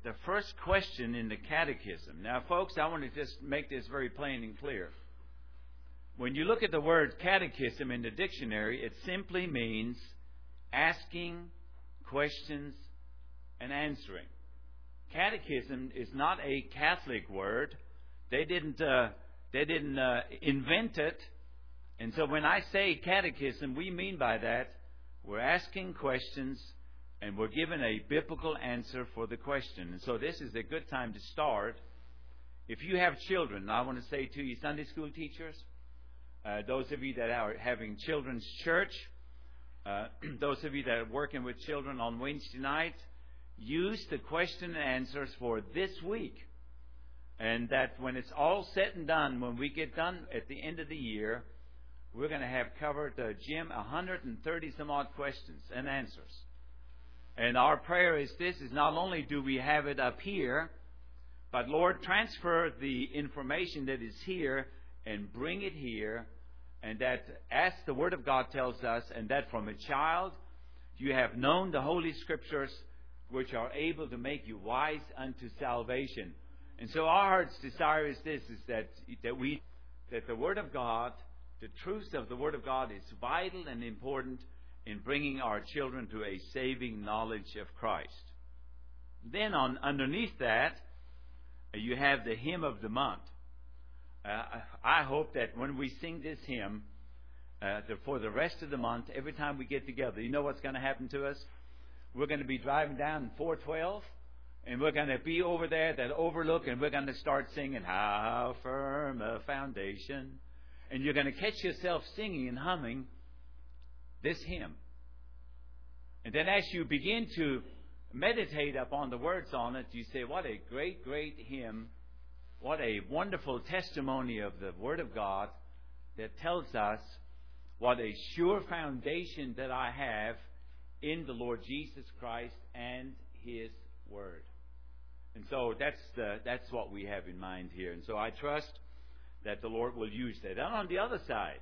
the first question in the catechism. Now, folks, I want to just make this very plain and clear. When you look at the word catechism in the dictionary, it simply means asking questions and answering. Catechism is not a Catholic word. They didn't invent it. And so when I say catechism, we mean by that we're asking questions and we're given a biblical answer for the question. And so this is a good time to start. If you have children, I want to say to you, Sunday school teachers, those of you that are having children's church, those of you that are working with children on Wednesday night, use the question and answers for this week. And that when it's all said and done, when we get done at the end of the year, we're going to have covered, Jim, 130 some odd questions and answers. And our prayer is this, is not only do we have it up here, but Lord, transfer the information that is here and bring it here. And that, as the Word of God tells us, and that from a child you have known the Holy Scriptures, which are able to make you wise unto salvation. And so our heart's desire is this, is that the Word of God, the truth of the Word of God is vital and important in bringing our children to a saving knowledge of Christ. Then underneath that, you have the hymn of the month. I hope that when we sing this hymn, for the rest of the month, every time we get together, you know what's going to happen to us? We're going to be driving down 412, and we're going to be over there, that overlook, and we're going to start singing, "How Firm a Foundation." And you're going to catch yourself singing and humming this hymn. And then as you begin to meditate upon the words on it, you say, what a great, great hymn. What a wonderful testimony of the Word of God that tells us what a sure foundation that I have in the Lord Jesus Christ and His Word. And so that's what we have in mind here. And so I trust that the Lord will use that. And on the other side,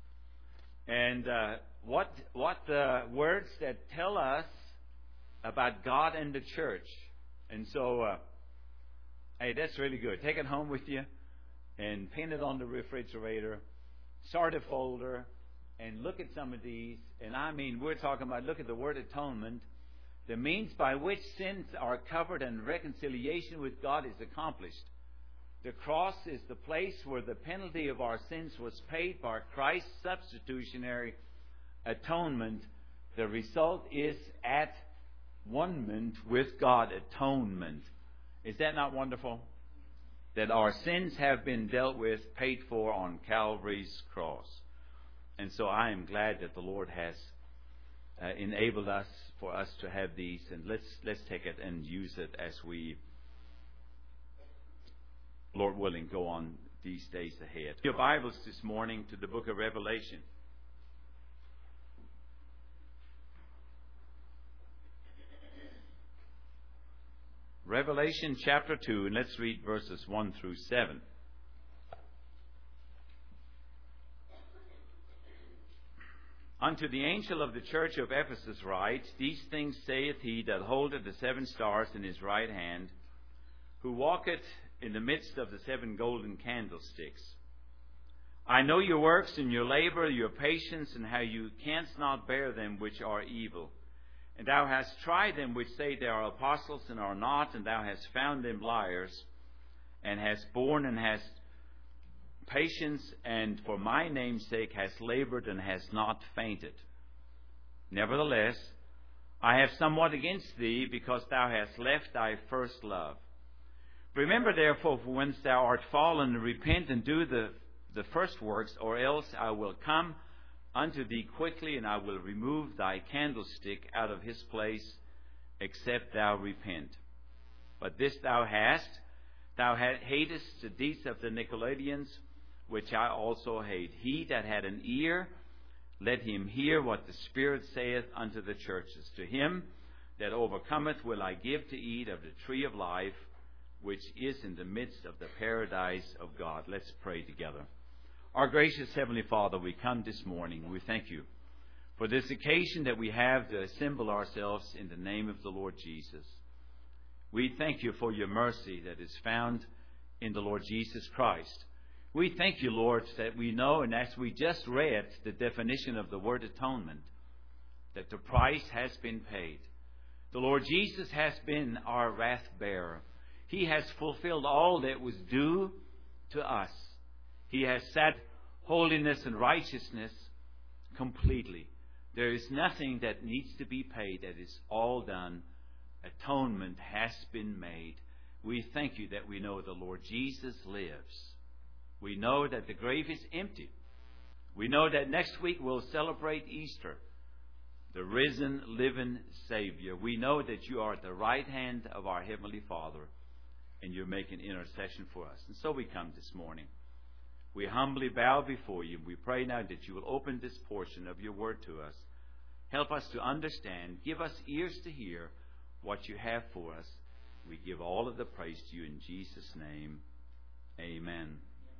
and what words that tell us about God and the church. And so, hey, that's really good. Take it home with you and pin it on the refrigerator. Start a folder and look at some of these. And I mean, we're talking about, look at the word atonement. The means by which sins are covered and reconciliation with God is accomplished. The cross is the place where the penalty of our sins was paid by Christ's substitutionary atonement. The result is at one-ment with God, atonement. Is that not wonderful? That our sins have been dealt with, paid for on Calvary's cross. And so I am glad that the Lord has enabled us for us to have these. And let's take it and use it as we, Lord willing, go on these days ahead. Your Bibles this morning to the book of Revelation. Revelation chapter 2, and let's read verses 1 through 7. Unto the angel of the church of Ephesus write, These things saith he that holdeth the 7 stars in his right hand, who walketh in the midst of the 7 golden candlesticks. I know your works and your labor, your patience, and how you canst not bear them which are evil. And thou hast tried them which say they are apostles and are not, and thou hast found them liars, and hast borne and hast patience, and for my name's sake hast labored and hast not fainted. Nevertheless, I have somewhat against thee, because thou hast left thy first love. Remember therefore from whence thou art fallen, and repent and do the first works, or else I will come unto thee quickly, and I will remove thy candlestick out of his place, except thou repent. But this thou hast, thou hatest the deeds of the Nicolaitans, which I also hate. He that had an ear, let him hear what the Spirit saith unto the churches. To him that overcometh will I give to eat of the tree of life, which is in the midst of the paradise of God. Let's pray together. Our gracious Heavenly Father, we come this morning. We thank you for this occasion that we have to assemble ourselves in the name of the Lord Jesus. We thank you for your mercy that is found in the Lord Jesus Christ. We thank you, Lord, that we know, and as we just read the definition of the word atonement, that the price has been paid. The Lord Jesus has been our wrath bearer. He has fulfilled all that was due to us. He has set holiness and righteousness completely. There is nothing that needs to be paid. That is all done. Atonement has been made. We thank you that we know the Lord Jesus lives. We know that the grave is empty. We know that next week we'll celebrate Easter, the risen, living Savior. We know that you are at the right hand of our Heavenly Father, and you're making intercession for us. And so we come this morning. We humbly bow before you. We pray now that you will open this portion of your word to us. Help us to understand. Give us ears to hear what you have for us. We give all of the praise to you in Jesus' name. Amen.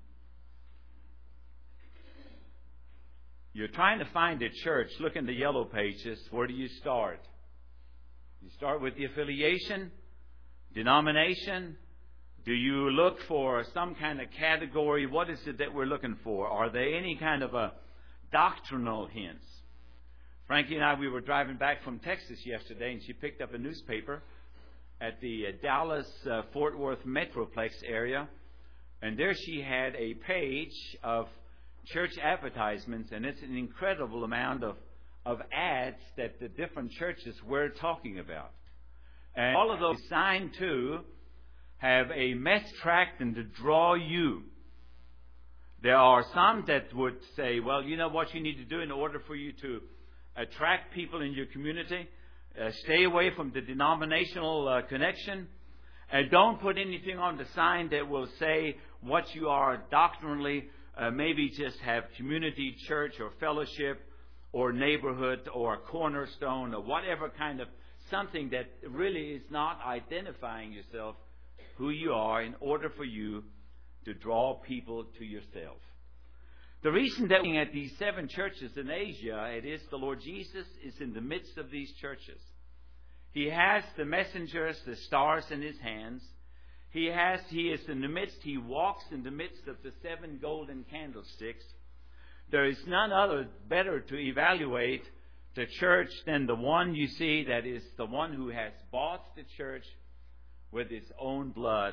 You're trying to find a church. Look in the yellow pages. Where do you start? You start with the affiliation, denomination. Do you look for some kind of category? What is it that we're looking for? Are there any kind of a doctrinal hints? Frankie and I, we were driving back from Texas yesterday, and she picked up a newspaper at the Dallas-Fort Worth Metroplex area. And there she had a page of church advertisements, and it's an incredible amount of ads that the different churches were talking about. And all of those signed to have a message tract and to draw you. There are some that would say, well, you know what you need to do in order for you to attract people in your community? Stay away from the denominational connection. Don't put anything on the sign that will say what you are doctrinally. Maybe just have community church or fellowship or neighborhood or cornerstone or whatever kind of something that really is not identifying yourself, who you are, in order for you to draw people to yourself. The reason that we're looking at these 7 churches in Asia, it is the Lord Jesus is in the midst of these churches. He has the messengers, the stars in his hands. He is in the midst, he walks in the midst of the 7 golden candlesticks. There is none other better to evaluate the church than the one you see that is the one who has bought the church with his own blood.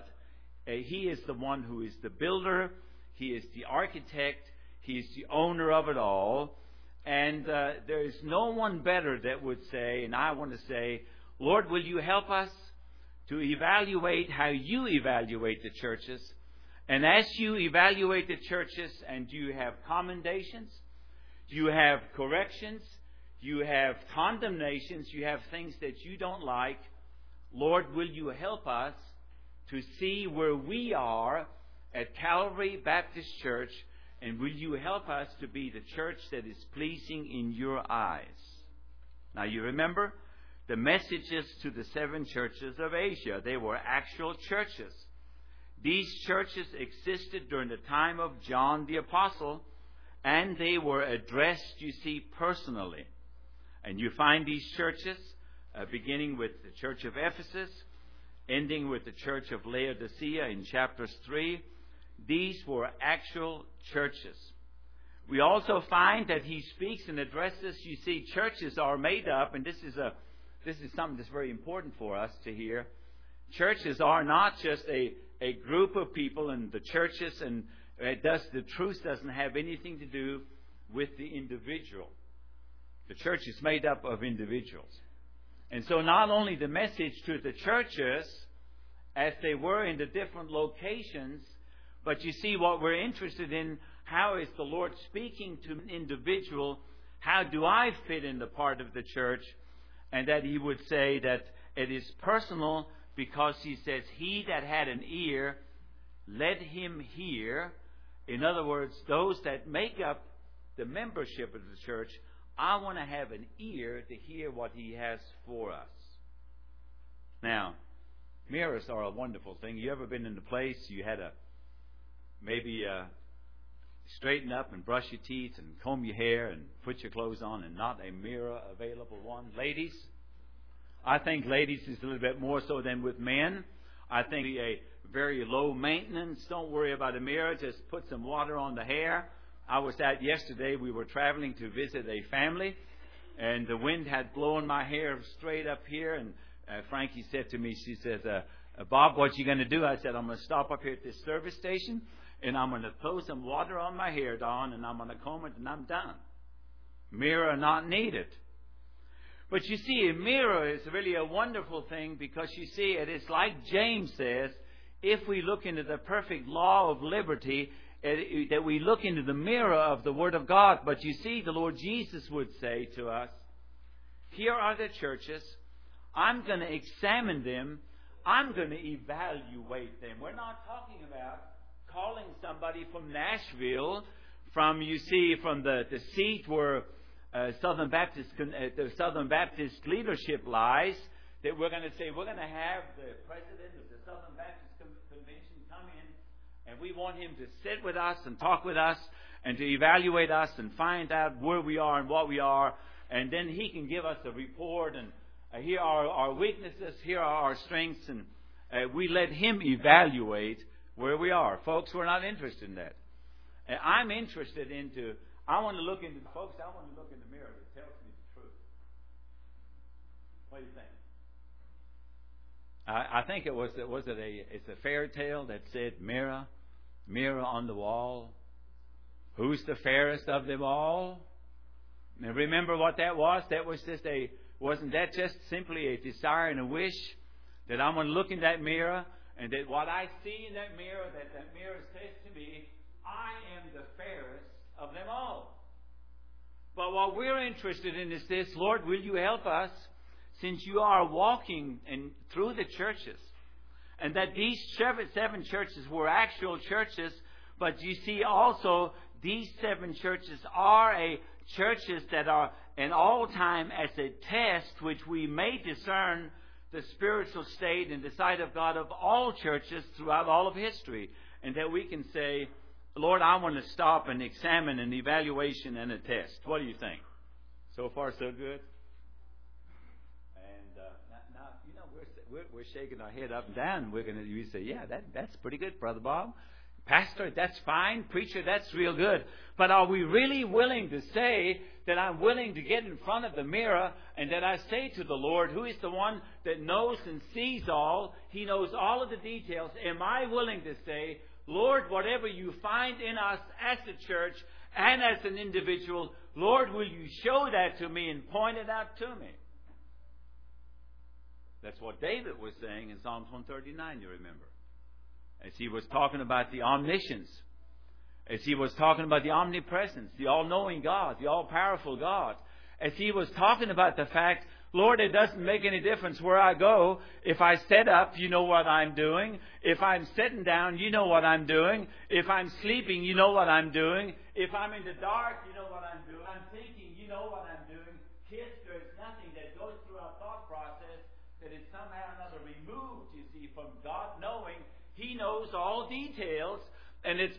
He is the one who is the builder. He is the architect. He is the owner of it all. And there is no one better that would say, and I want to say, Lord, will you help us to evaluate how you evaluate the churches? And as you evaluate the churches, and you have commendations, you have corrections, you have condemnations, you have things that you don't like, Lord, will you help us to see where we are at Calvary Baptist Church, and will you help us to be the church that is pleasing in your eyes? Now you remember the messages to the 7 churches of Asia. They were actual churches. These churches existed during the time of John the Apostle, and they were addressed, you see, personally. And you find these churches beginning with the church of Ephesus, ending with the church of Laodicea in chapters 3. These were actual churches. We also find that he speaks and addresses, you see, churches are made up, and this is something that's very important for us to hear. Churches are not just a group of people, and the churches, and the truth doesn't have anything to do with the individual. The church is made up of individuals. And so not only the message to the churches as they were in the different locations, but you see what we're interested in, how is the Lord speaking to an individual? How do I fit in the part of the church? And that he would say that it is personal, because he says, he that had an ear, let him hear. In other words, those that make up the membership of the church, I want to have an ear to hear what he has for us. Now, mirrors are a wonderful thing. You ever been in a place you had maybe straighten up and brush your teeth and comb your hair and put your clothes on, and not a mirror available one? Ladies, I think ladies is a little bit more so than with men. I think a very low maintenance. Don't worry about a mirror. Just put some water on the hair. I was out yesterday. We were traveling to visit a family, and the wind had blown my hair straight up here. And Frankie said to me, she says, Bob, what you going to do? I said, I'm going to stop up here at this service station, and I'm going to throw some water on my hair, Don, and I'm going to comb it, and I'm done. Mirror not needed. But you see, a mirror is really a wonderful thing because you see, it is like James says, if we look into the perfect law of liberty, that we look into the mirror of the Word of God. But you see, the Lord Jesus would say to us, here are the churches. I'm going to examine them. I'm going to evaluate them. We're not talking about calling somebody from Nashville, from the seat where the Southern Baptist leadership lies, that we're going to say we're going to have the president of the Southern Baptist Convention come in, and we want him to sit with us and talk with us and to evaluate us and find out where we are and what we are, and then he can give us a report, and here are our weaknesses, here are our strengths, and we let him evaluate where we are. Folks, we're not interested in that. I'm interested into, I want to look into the mirror that tells me the truth. What do you think? I think it's a fairy tale that said, mirror, mirror on the wall, who's the fairest of them all? Now remember what that was? Wasn't that just simply a desire and a wish that I'm going to look in that mirror, and that what I see in that mirror says to me, I am the fairest of them all. But what we're interested in is this, Lord, will you help us, since you are walking through the churches, and that these seven churches were actual churches, but you see also these 7 churches are churches that are in all time as a test which we may discern the spiritual state and the sight of God of all churches throughout all of history. And that we can say, Lord, I want to stop and examine an evaluation and a test. What do you think? So far, so good? And now, we're shaking our head up and down. We say, yeah, that's pretty good, Brother Bob. Pastor, that's fine. Preacher, that's real good. But are we really willing to say that I'm willing to get in front of the mirror and that I say to the Lord, who is the one that knows and sees all, He knows all of the details, am I willing to say, Lord, whatever you find in us as a church and as an individual, Lord, will you show that to me and point it out to me? That's what David was saying in Psalms 139, you remember. As he was talking about the omniscience, as he was talking about the omnipresence, the all-knowing God, the all-powerful God, as he was talking about the fact, Lord, it doesn't make any difference where I go. If I set up, you know what I'm doing. If I'm sitting down, you know what I'm doing. If I'm sleeping, you know what I'm doing. If I'm in the dark, you know what I'm doing. I'm thinking, you know what I'm doing. Kids, there is nothing that goes through our thought process that is somehow or another removed, you see, from God knowing. He knows all details, and it's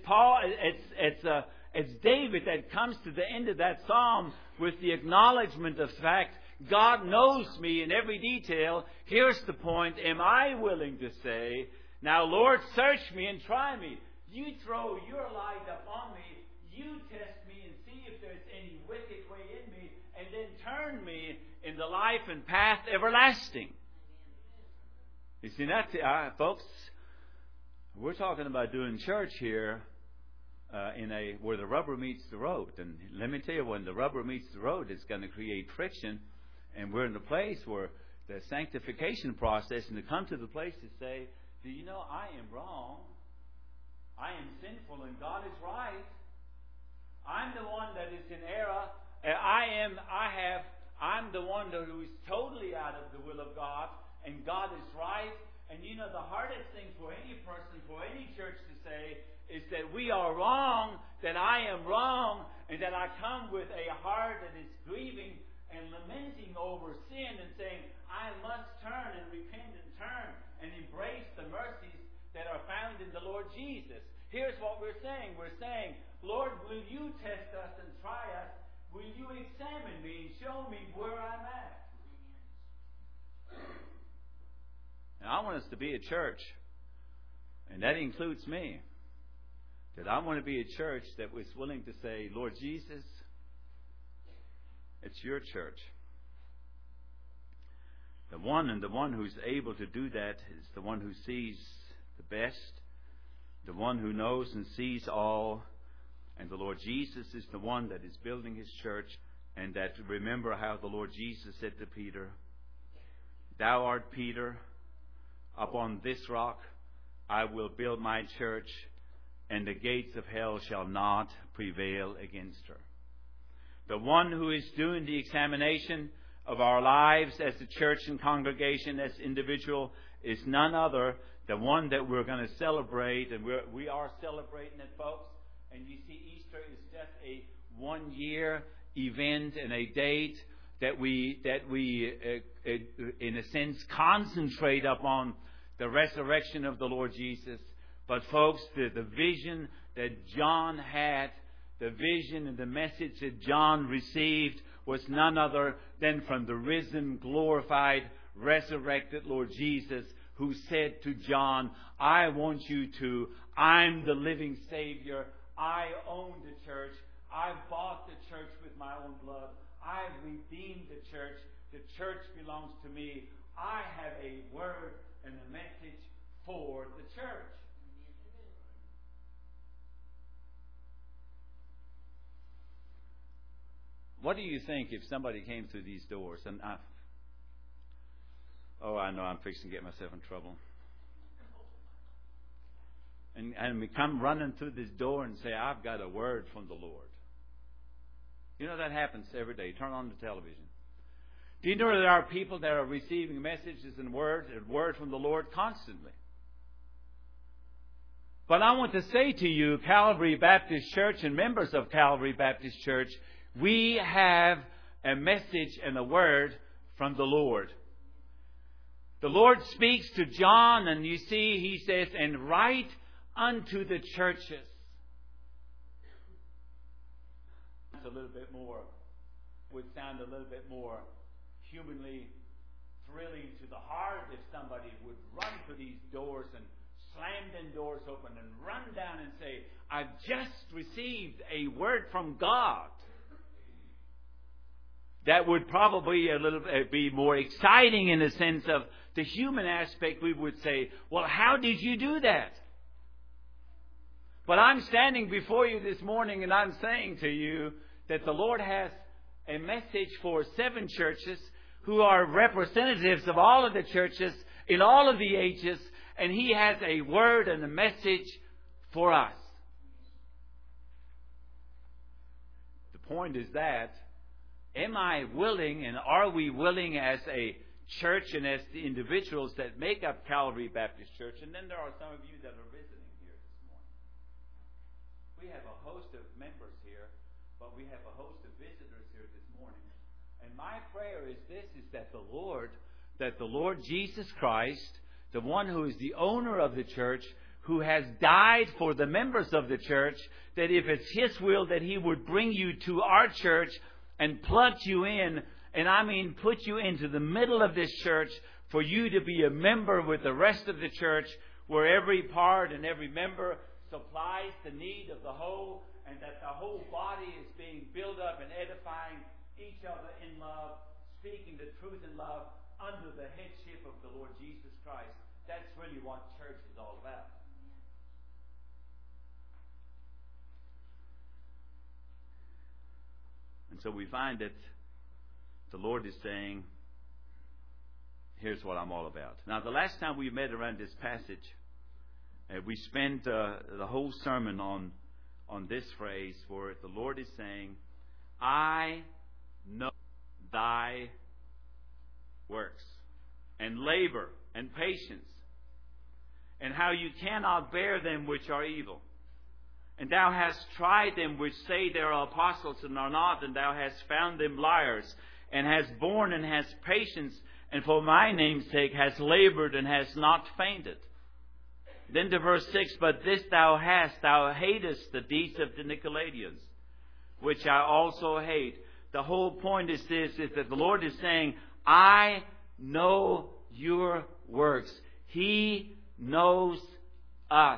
David that comes to the end of that psalm with the acknowledgement of the fact God knows me in every detail. Here's the point: am I willing to say, "Now, Lord, search me and try me. You throw your light upon me. You test me and see if there's any wicked way in me, and then turn me in the life and path everlasting." You see that, folks? We're talking about doing church here where the rubber meets the road. And let me tell you, when the rubber meets the road, it's going to create friction. And we're in a place where the sanctification process, and to come to the place to say, do you know I am wrong? I am sinful and God is right. I'm the one that is in error. I'm the one who is totally out of the will of God, and God is right. And you know, the hardest thing for any person, for any church to say is that we are wrong, that I am wrong, and that I come with a heart that is grieving and lamenting over sin and saying, I must turn and repent and turn and embrace the mercies that are found in the Lord Jesus. Here's what we're saying. We're saying, Lord, will you test us and try us? Will you examine me and show me where I'm at? And I want us to be a church, and that includes me, that I want to be a church that was willing to say, Lord Jesus, it's your church. The one who's able to do that is the one who sees the best, the one who knows and sees all. And the Lord Jesus is the one that is building His church. And that, remember how the Lord Jesus said to Peter, Thou art Peter, upon this rock I will build my church, and the gates of hell shall not prevail against her. The one who is doing the examination of our lives as a church and congregation, as individual, is none other than one that we're going to celebrate. And we are celebrating it, folks. And you see, Easter is just a one-year event and a date that we in a sense concentrate upon the resurrection of the Lord Jesus. But folks, the vision that John had, the vision and the message that John received was none other than from the risen, glorified, resurrected Lord Jesus, who said to John, I want you to, I'm the living Savior. I own the church. I bought the church with my own blood. I've redeemed the church. The church belongs to me. I have a word and a message for the church. What do you think if somebody came through these doors and I know I'm fixing to get myself in trouble. And we come running through this door and say, I've got a word from the Lord. You know that happens every day. Turn on the television. Do you know there are people that are receiving messages and word from the Lord constantly? But I want to say to you, Calvary Baptist Church and members of Calvary Baptist Church, we have a message and a word from the Lord. The Lord speaks to John, and you see, He says, and write unto the churches. A little bit more, would sound a little bit more humanly thrilling to the heart if somebody would run to these doors and slam them doors open and run down and say, I've just received a word from God. That would probably be more exciting in the sense of the human aspect. We would say, well, how did you do that? But I'm standing before you this morning and I'm saying to you that the Lord has a message for 7 churches who are representatives of all of the churches in all of the ages, and He has a word and a message for us. The point is that, am I willing and are we willing as a church and as the individuals that make up Calvary Baptist Church? And then there are some of you that are visiting here this morning. We have a host of members here, but we have a host of visitors here this morning. And my prayer is this, is that the Lord Jesus Christ, the one who is the owner of the church, who has died for the members of the church, that if it's His will that He would bring you to our church and plug you in, and I mean put you into the middle of this church for you to be a member with the rest of the church, where every part and every member supplies the need of the whole, and that the whole body is being built up and edifying each other in love, speaking the truth in love under the headship of the Lord Jesus Christ. That's really what church is all about. And so we find that the Lord is saying, here's what I'm all about. Now, the last time we met around this passage, we spent the whole sermon on this phrase where the Lord is saying, I know thy works and labor and patience, and how you cannot bear them which are evil. And thou hast tried them which say they are apostles and are not, and thou hast found them liars, and hast borne and hast patience, and for my name's sake hast labored and hast not fainted. Then to verse 6, but this thou hast, thou hatest the deeds of the Nicolaitans, which I also hate. The whole point is this, is that the Lord is saying, I know your works. He knows us.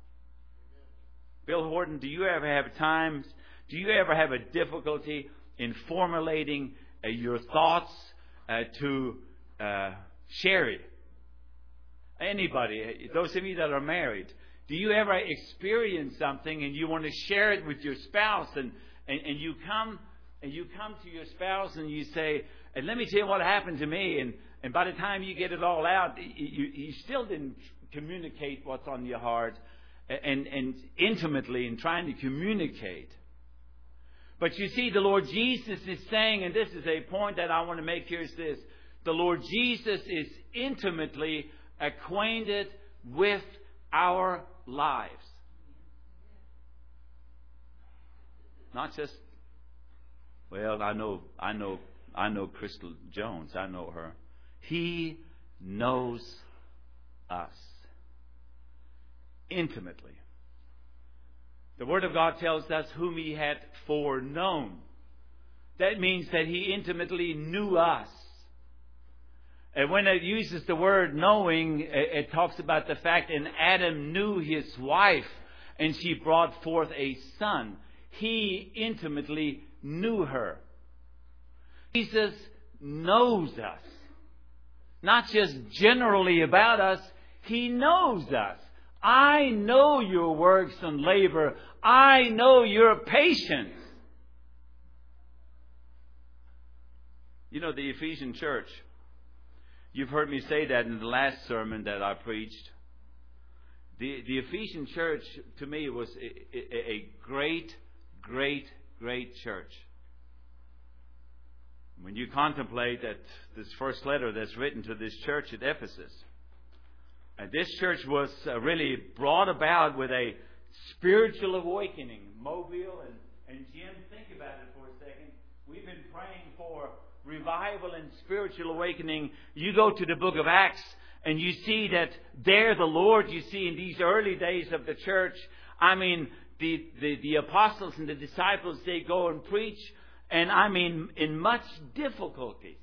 Bill Horton, do you ever have a difficulty in formulating your thoughts to Sherry? Anybody, those of you that are married, do you ever experience something and you want to share it with your spouse, and you come to your spouse and you say, and let me tell you what happened to me, and by the time you get it all out, you still didn't communicate what's on your heart and intimately in trying to communicate. But you see, the Lord Jesus is saying, and this is a point that I want to make here, is this: the Lord Jesus is intimately acquainted with our lives. Not just, well, I know Crystal Jones. I know her. He knows us intimately. The Word of God tells us whom He had foreknown. That means that He intimately knew us. And when it uses the word knowing, it talks about the fact that Adam knew his wife and she brought forth a son. He intimately knew her. Jesus knows us. Not just generally about us, He knows us. I know your works and labor. I know your patience. You know, the Ephesian church, you've heard me say that in the last sermon that I preached. The Ephesian church, to me, was a great, great, great church. When you contemplate that this first letter that's written to this church at Ephesus, and this church was really brought about with a spiritual awakening. Mobile and Jim, think about it for a second. We've been praying for revival and spiritual awakening. You go to the book of Acts and you see that there the Lord, you see in these early days of the church, I mean, the apostles and the disciples, they go and preach, and I mean in much difficulty.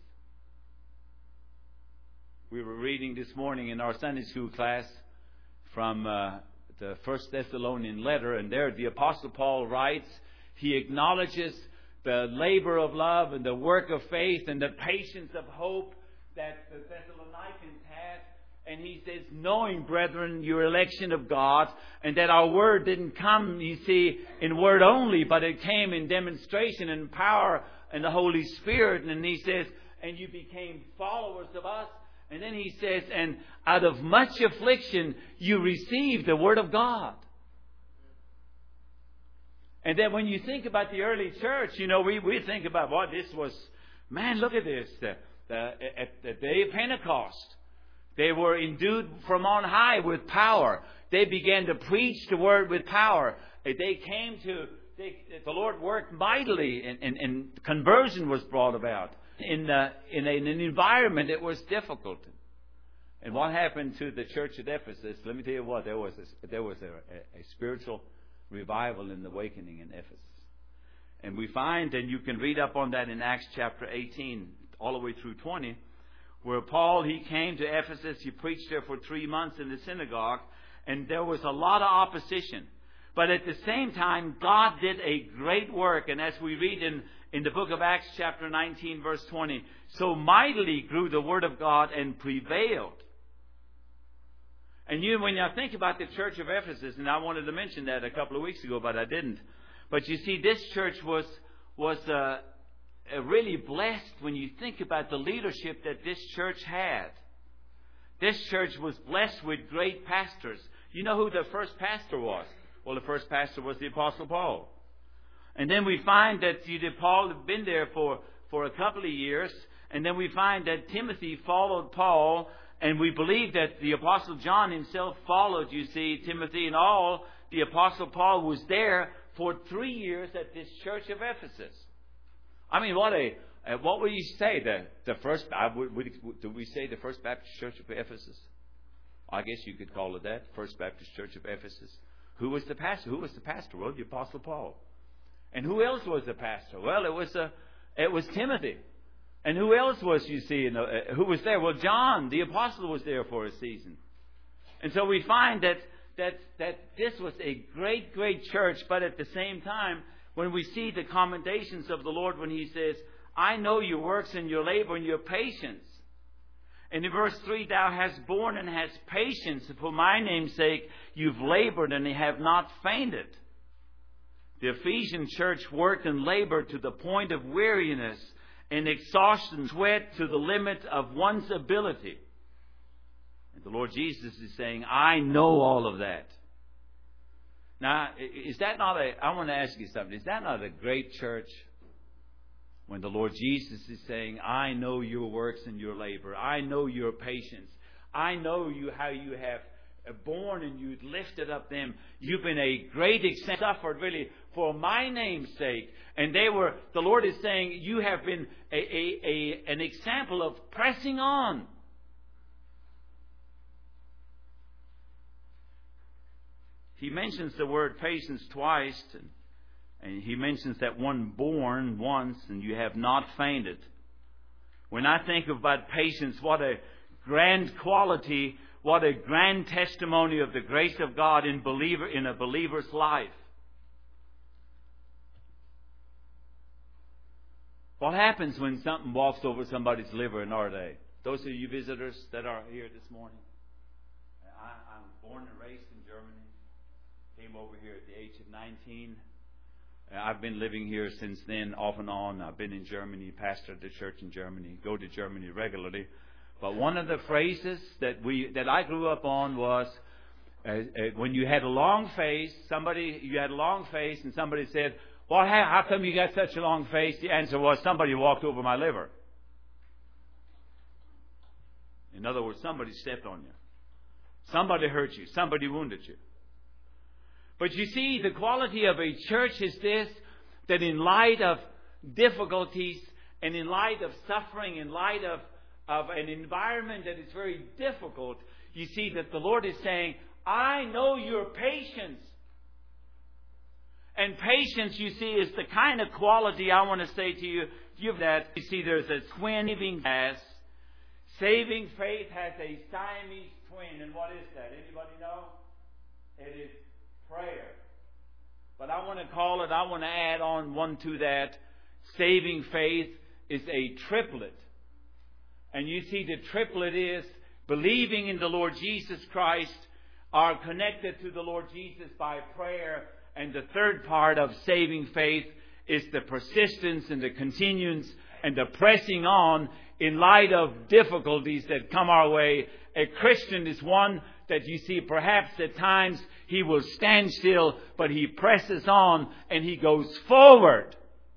We were reading this morning in our Sunday school class from the First Thessalonian letter, and there the Apostle Paul writes, he acknowledges the labor of love and the work of faith and the patience of hope that the Thessalonians had. And he says, knowing, brethren, your election of God, and that our word didn't come, you see, in word only, but it came in demonstration and power and the Holy Spirit. And he says, and you became followers of us. And then he says, and out of much affliction, you received the word of God. And then when you think about the early church, you know, we think about what this was. Man, look at this. At the day of Pentecost, they were endued from on high with power. They began to preach the word with power. The Lord worked mightily, and conversion was brought about. In an environment that was difficult. And what happened to the church at Ephesus? Let me tell you what, there was a spiritual revival and awakening in Ephesus. And we find, and you can read up on that in Acts chapter 18 all the way through 20, where Paul, he came to Ephesus, he preached there for 3 months in the synagogue, and there was a lot of opposition. But at the same time, God did a great work, and as we read in the book of Acts chapter 19 verse 20, so mightily grew the word of God and prevailed. And when you think about the church of Ephesus, and I wanted to mention that a couple of weeks ago, but I didn't. But you see, this church was really blessed when you think about the leadership that this church had. This church was blessed with great pastors. You know who the first pastor was? Well, the first pastor was the Apostle Paul. And then we find that Paul had been there for a couple of years. And then we find that Timothy followed Paul. And we believe that the Apostle John himself followed, you see, Timothy and all. The Apostle Paul was there for 3 years at this church of Ephesus. I mean, what would you say? The first, do we say the First Baptist Church of Ephesus? I guess you could call it that, First Baptist Church of Ephesus. Who was the pastor? Well, the Apostle Paul. And who else was the pastor? Well, it was Timothy. And who else was, you see, who was there? Well, John, the apostle, was there for a season. And so we find that this was a great, great church, but at the same time, when we see the commendations of the Lord when He says, I know your works and your labor and your patience. And in verse 3, thou hast borne and hast patience. For my name's sake, you've labored and have not fainted. The Ephesian church worked and labored to the point of weariness and exhaustion, sweat to the limit of one's ability. And the Lord Jesus is saying, I know all of that. Now, is that not I want to ask you something. Is that not a great church? When the Lord Jesus is saying, I know your works and your labor. I know your patience. I know how you have borne and you lifted up them. You've been a great example, suffered really for my name's sake. And the Lord is saying, you have been an example of pressing on. He mentions the word patience twice. And He mentions that one born once and you have not fainted. When I think about patience, what a grand quality, what a grand testimony of the grace of God in a believer's life. What happens when something walks over somebody's liver in our day? Those of you visitors that are here this morning. I'm born and raised in Germany. Came over here at the age of 19. I've been living here since then, off and on. I've been in Germany, pastored the church in Germany, go to Germany regularly. But one of the phrases that I grew up on was when you had a long face, and somebody said, "Well, how come you got such a long face?" The answer was, "Somebody walked over my liver." In other words, somebody stepped on you. Somebody hurt you. Somebody wounded you. But you see, the quality of a church is this, that in light of difficulties and in light of suffering, in light of an environment that is very difficult, you see that the Lord is saying, I know your patience. And patience, you see, is the kind of quality I want to say to you. You see, there's a twin living gas. Saving faith has a Siamese twin. And what is that? Anybody know? It is prayer. But I want to add on one to that. Saving faith is a triplet. And you see, the triplet is believing in the Lord Jesus Christ, are connected to the Lord Jesus by prayer. And the third part of saving faith is the persistence and the continuance and the pressing on in light of difficulties that come our way. A Christian is one that you see perhaps at times he will stand still, but he presses on and he goes forward.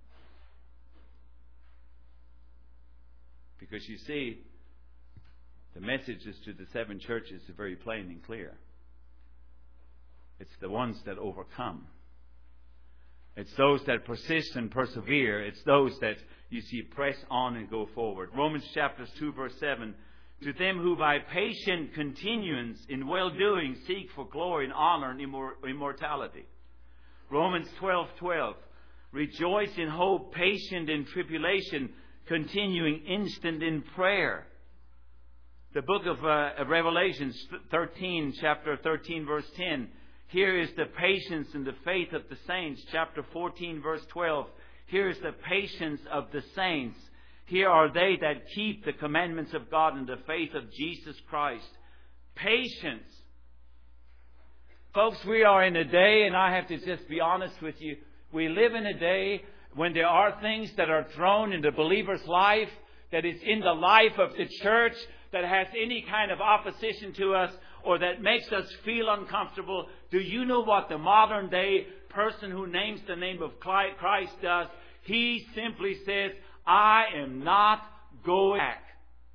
Because you see, the messages to the 7 churches are very plain and clear. It's the ones that overcome. It's those that persist and persevere. It's those that, you see, press on and go forward. Romans chapter 2 verse 7. To them who by patient continuance in well-doing seek for glory and honor and immortality. Romans 12:12. Rejoice in hope, patient in tribulation, continuing instant in prayer. The book of Revelation, chapter 13, verse 10. Here is the patience and the faith of the saints. Chapter 14, verse 12. Here is the patience of the saints. Here are they that keep the commandments of God and the faith of Jesus Christ. Patience. Folks, we are in a day, and I have to just be honest with you, we live in a day when there are things that are thrown in the believer's life, that is in the life of the church, that has any kind of opposition to us, or that makes us feel uncomfortable. Do you know what the modern day person who names the name of Christ does? He simply says, I am not going back.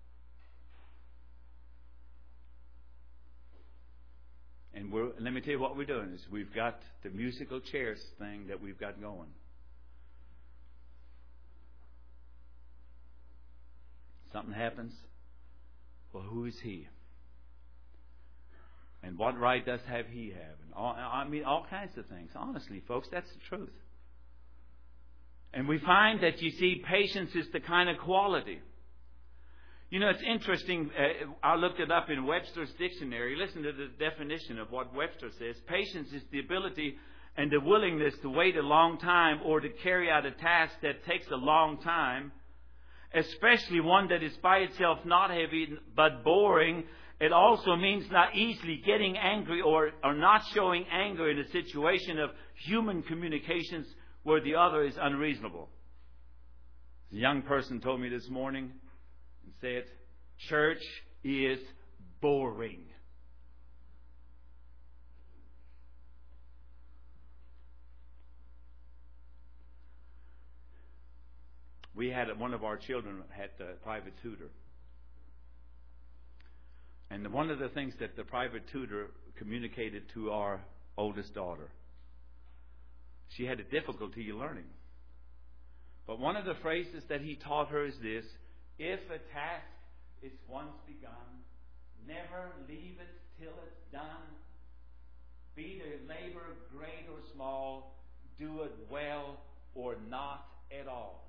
And let me tell you what we're doing is we've got the musical chairs thing that we've got going. Something happens. Well, who is he? And what right does he have? And all kinds of things. Honestly, folks, that's the truth. And we find that, you see, patience is the kind of quality. You know, it's interesting. I looked it up in Webster's dictionary. Listen to the definition of what Webster says. Patience is the ability and the willingness to wait a long time or to carry out a task that takes a long time, especially one that is by itself not heavy but boring. It also means not easily getting angry or not showing anger in a situation of human communications where the other is unreasonable. A young person told me this morning and said, church is boring. We had one of our children had a private tutor. And one of the things that the private tutor communicated to our oldest daughter, she had a difficulty learning. But one of the phrases that he taught her is this: if a task is once begun, never leave it till it's done. Be the labor great or small, do it well or not at all.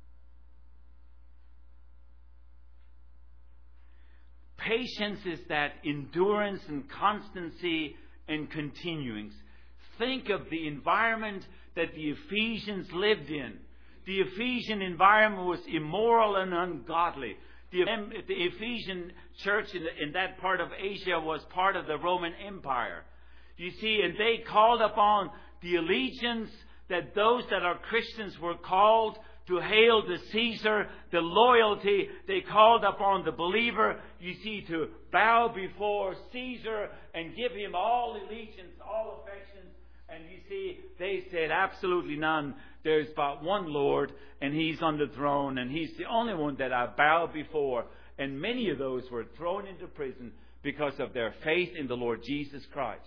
Patience is that endurance and constancy and continuance. Think of the environment that the Ephesians lived in. The Ephesian environment was immoral and ungodly. The Ephesian church in that part of Asia was part of the Roman Empire. You see, and they called upon the allegiance that those that are Christians were called to hail the Caesar, the loyalty. They called upon the believer, you see, to bow before Caesar and give him all allegiance, all affections. And you see, they said absolutely none. There's but one Lord, and He's on the throne, and He's the only one that I bow before. And many of those were thrown into prison because of their faith in the Lord Jesus Christ.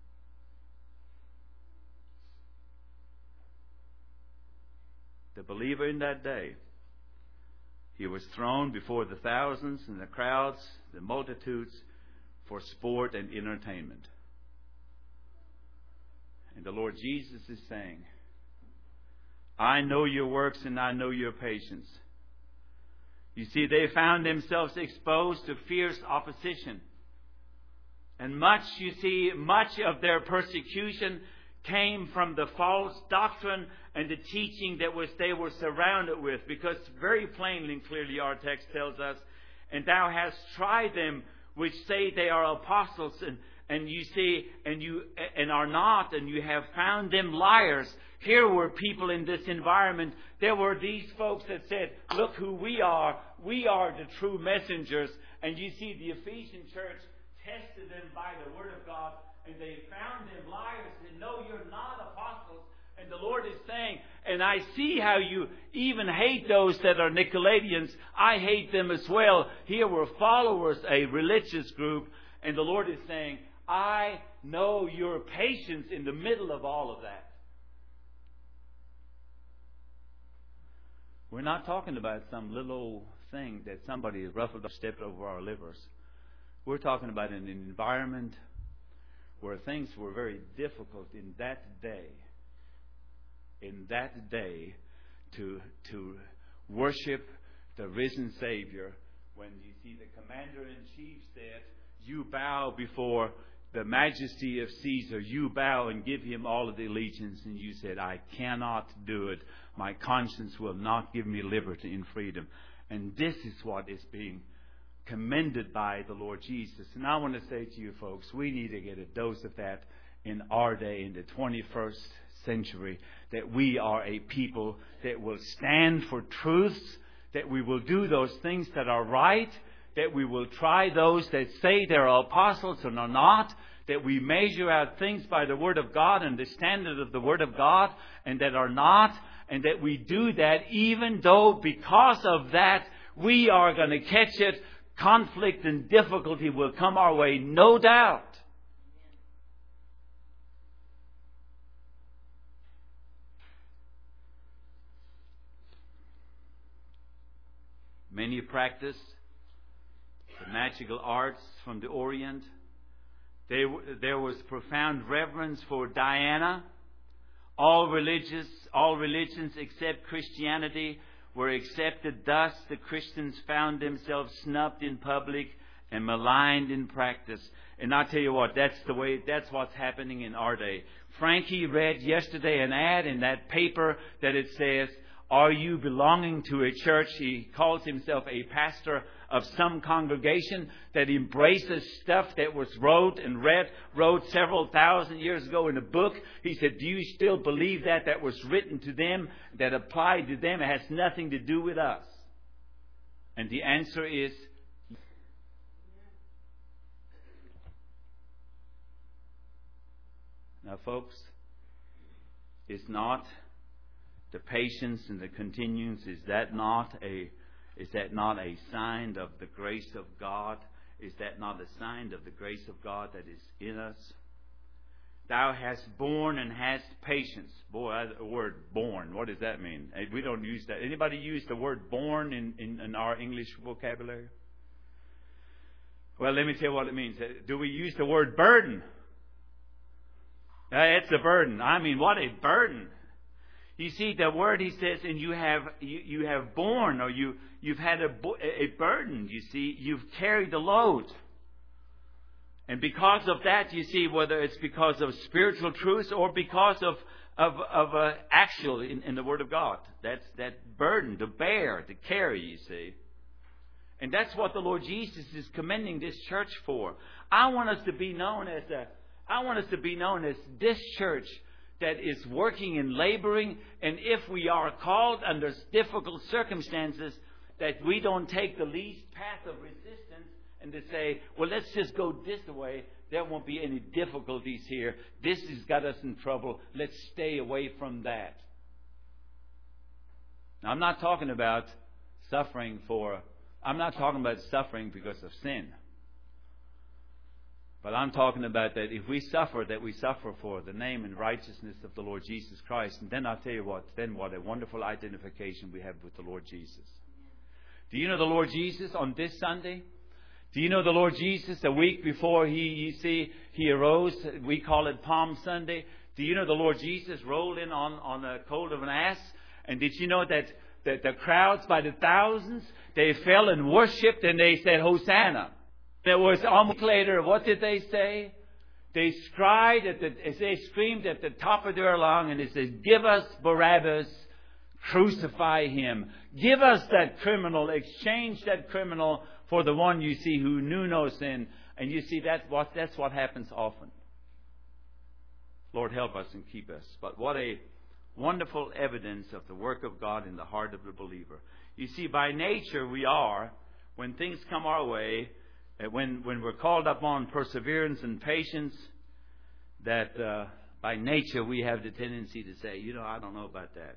The believer in that day, he was thrown before the thousands and the crowds, the multitudes, for sport and entertainment. And the Lord Jesus is saying, I know your works and I know your patience. You see, they found themselves exposed to fierce opposition. And much of their persecution came from the false doctrine and the teaching that they were surrounded with. Because very plainly and clearly our text tells us, and thou hast tried them which say they are apostles and you see and are not, and you have found them liars. Here were people in this environment. There were these folks that said, look who we are. We are the true messengers. And you see, the Ephesian church tested them by the Word of God, and they found them liars. And no, you're not apostles. And the Lord is saying, and I see how you even hate those that are Nicolaitans. I hate them as well. Here were followers, a religious group. And the Lord is saying, I know your patience in the middle of all of that. We're not talking about some little old thing that somebody has ruffled or stepped over our livers. We're talking about an environment where things were very difficult in that day. In that day, to worship the risen Savior, when you see the commander-in-chief said, you bow before the majesty of Caesar, you bow and give him all of the allegiance, and you said, I cannot do it. My conscience will not give me liberty and freedom. And this is what is being commended by the Lord Jesus. And I want to say to you folks, we need to get a dose of that in our day, in the 21st century, that we are a people that will stand for truths, that we will do those things that are right, that we will try those that say they're apostles and are not, that we measure out things by the Word of God and the standard of the Word of God and that are not, and that we do that even though because of that we are going to catch it. Conflict and difficulty will come our way, no doubt. Many practice the magical arts from the Orient. There was profound reverence for Diana, All religions except Christianity were accepted. Thus, the Christians found themselves snubbed in public and maligned in practice. And I tell you what, that's what's happening in our day. Frankie read yesterday an ad in that paper that it says, "Are you belonging to a church?" He calls himself a pastor of some congregation that embraces stuff that was wrote several thousand years ago in a book. He said, "Do you still believe that was written to them, that applied to them? It has nothing to do with us." And the answer is, now folks, is not the patience and the continuance, is that not a sign of the grace of God? Is that not a sign of the grace of God that is in us? Thou hast borne and hast patience. Boy, the word born, what does that mean? We don't use that. Anybody use the word born in our English vocabulary? Well, let me tell you what it means. Do we use the word burden? It's a burden. I mean, what a burden. You see, the word, he says, and you have borne, or you've had a burden. You see, you've carried the load. And because of that, you see, whether it's because of spiritual truths or because of actual in the Word of God, that's that burden to bear, to carry, you see. And that's what the Lord Jesus is commending this church for. I want us to be known as this church that is working and laboring, and if we are called under difficult circumstances, that we don't take the least path of resistance and to say, well, let's just go this way. There won't be any difficulties here. This has got us in trouble. Let's stay away from that. Now, I'm not talking about suffering because of sin. But I'm talking about that if we suffer, that we suffer for the name and righteousness of the Lord Jesus Christ. And then I'll tell you what a wonderful identification we have with the Lord Jesus. Do you know the Lord Jesus on this Sunday? Do you know the Lord Jesus the week before he arose? We call it Palm Sunday. Do you know the Lord Jesus rolled in on the colt of an ass? And did you know that the crowds by the thousands, they fell and worshipped and they said, Hosanna. There was almost later, what did they say? They screamed at the top of their lung, and they said, "Give us Barabbas, crucify him. Give us that criminal, exchange that criminal for the one you see who knew no sin." And you see that's what happens often. Lord, help us and keep us. But what a wonderful evidence of the work of God in the heart of the believer. You see, by nature we are, when things come our way, when we're called upon perseverance and patience, that by nature we have the tendency to say, I don't know about that.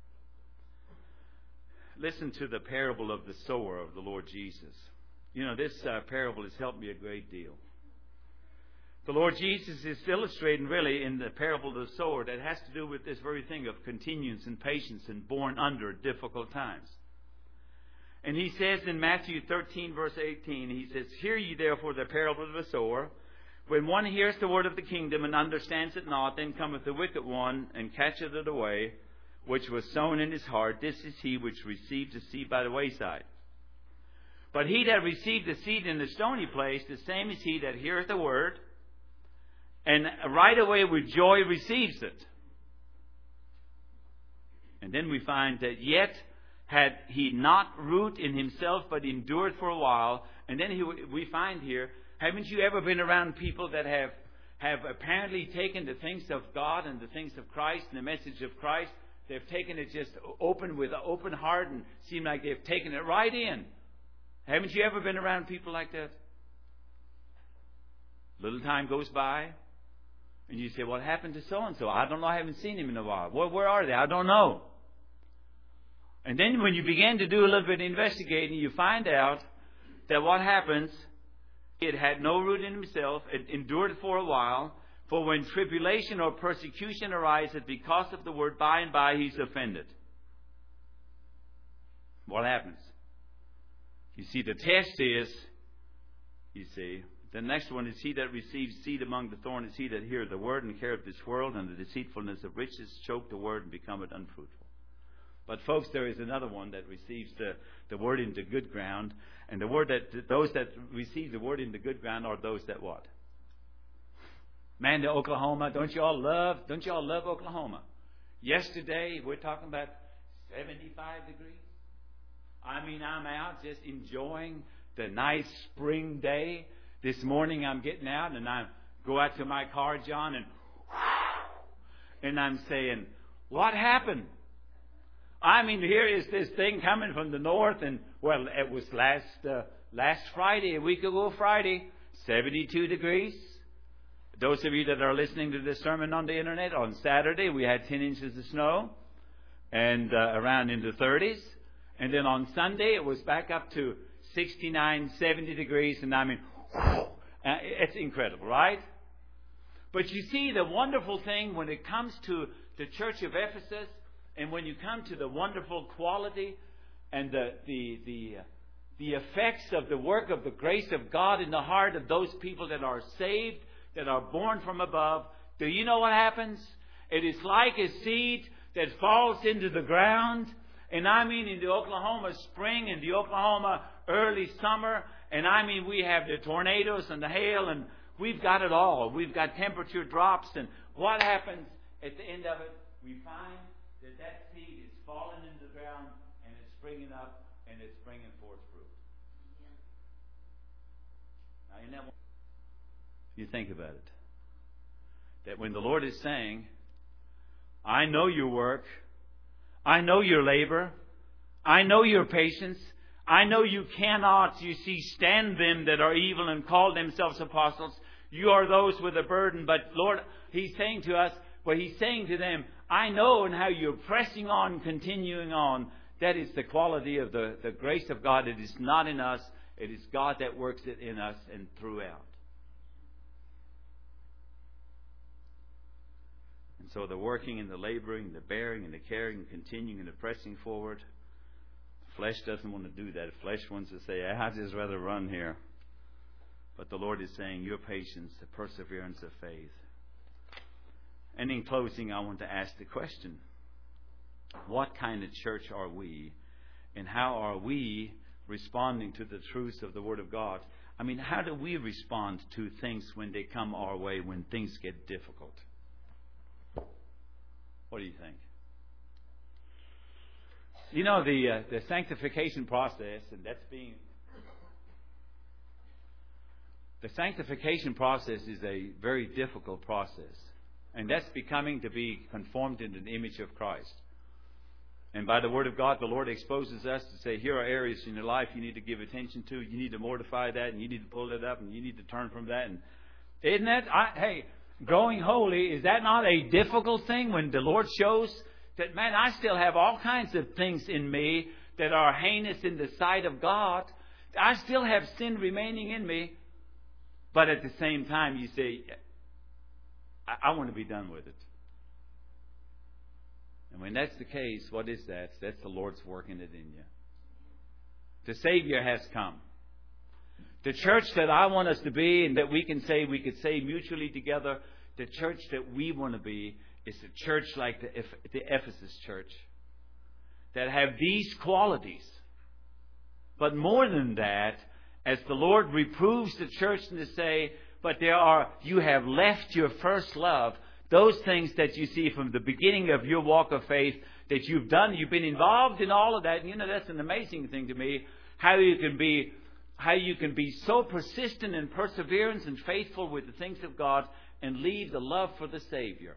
Listen to the parable of the sower of the Lord Jesus. This parable has helped me a great deal. The Lord Jesus is illustrating really in the parable of the sower that has to do with this very thing of continuance and patience and borne under difficult times. And he says in Matthew 13, verse 18, he says, "Hear ye therefore the parable of the sower. When one hears the word of the kingdom and understands it not, then cometh the wicked one and catcheth it away, which was sown in his heart. This is he which received the seed by the wayside. But he that received the seed in the stony place, the same is he that heareth the word, and right away with joy receives it." And then we find that yet had he not root in himself, but endured for a while. And then we find here, haven't you ever been around people that have apparently taken the things of God and the things of Christ and the message of Christ? They've taken it just open with an open heart and seem like they've taken it right in. Haven't you ever been around people like that? Little time goes by, and you say, "What happened to so-and-so? I don't know. I haven't seen him in a while. Where are they? I don't know." And then when you begin to do a little bit of investigating, you find out that what happens, it had no root in himself, it endured for a while, for when tribulation or persecution arises because of the word, by and by he's offended. What happens? You see, the test is, The next one is he that receives seed among the thorns is he that heareth the word and care of this world, and the deceitfulness of riches choke the word and become it unfruitful. But folks, there is another one that receives the word into good ground, and those that receive the word into good ground are those that what? Man, to Oklahoma, don't you all love Oklahoma? Yesterday, we're talking about 75 degrees. I mean, I'm out just enjoying the nice spring day. This morning I'm getting out and I go out to my car, John, and I'm saying, what happened? I mean, here is this thing coming from the north, and well, it was last Friday, a week ago Friday, 72 degrees. Those of you that are listening to this sermon on the internet, on Saturday we had 10 inches of snow, and around in the 30s. And then on Sunday it was back up to 69, 70 degrees, and I mean, it's incredible, right? But you see, the wonderful thing when it comes to the church of Ephesus, and when you come to the wonderful quality and the effects of the work of the grace of God in the heart of those people that are saved, that are born from above, do you know what happens? It is like a seed that falls into the ground, and I mean in the Oklahoma spring and the Oklahoma early summer, and I mean we have the tornadoes and the hail, and we've got it all. We've got temperature drops, and what happens at the end of it? We find that seed is falling into the ground, and it's springing up, and it's bringing forth fruit. Now, isn't that one? You think about it. That when the Lord is saying, I know your work, I know your labor, I know your patience, I know you cannot, you see, stand them that are evil and call themselves apostles. You are those with a burden. But Lord, He's saying to us, well, He's saying to them, I know and how you're pressing on, continuing on. That is the quality of the grace of God. It is not in us. It is God that works it in us and throughout. And so the working and the laboring, the bearing and the caring and continuing and the pressing forward, the flesh doesn't want to do that. The flesh wants to say, I'd just rather run here. But the Lord is saying, your patience, the perseverance of faith. And in closing, I want to ask the question, what kind of church are we? And how are we responding to the truths of the Word of God? I mean, how do we respond to things when they come our way, when things get difficult? What do you think? You know, the sanctification process, and the sanctification process is a very difficult process. And that's becoming to be conformed into the image of Christ. And by the Word of God, the Lord exposes us to say, here are areas in your life you need to give attention to. You need to mortify that, and you need to pull it up, and you need to turn from that. And isn't that, growing holy, is that not a difficult thing when the Lord shows that, man, I still have all kinds of things in me that are heinous in the sight of God. I still have sin remaining in me. But at the same time, you say, I want to be done with it. And when that's the case, what is that? That's the Lord's working it in you. The Savior has come. The church that I want us to be, and that we could say mutually together, the church that we want to be is a church like the Ephesus church that have these qualities. But more than that, as the Lord reproves the church and to say, but you have left your first love. Those things that you see from the beginning of your walk of faith that you've done, you've been involved in all of that. And that's an amazing thing to me, how you can be so persistent in perseverance and faithful with the things of God and leave the love for the Savior.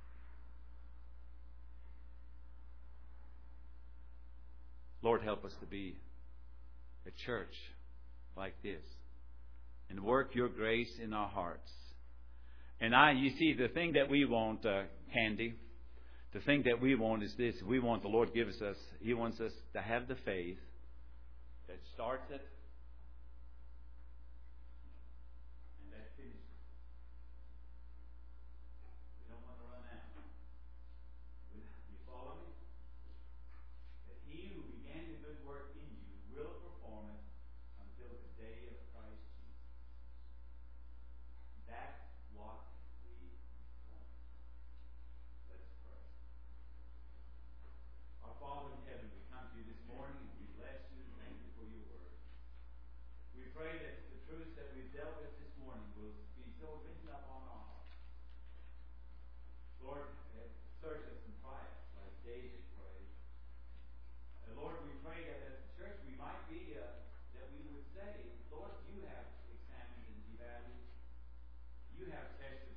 Lord, help us to be a church like this. And work your grace in our hearts. And you see, the thing that we want, Candy, the thing that we want is this. We want the Lord gives us, He wants us to have the faith that starts it and that finishes it. We don't want to run out. You follow me? That He who began the good work in you will perform it until the day of Christ Jesus. you have tested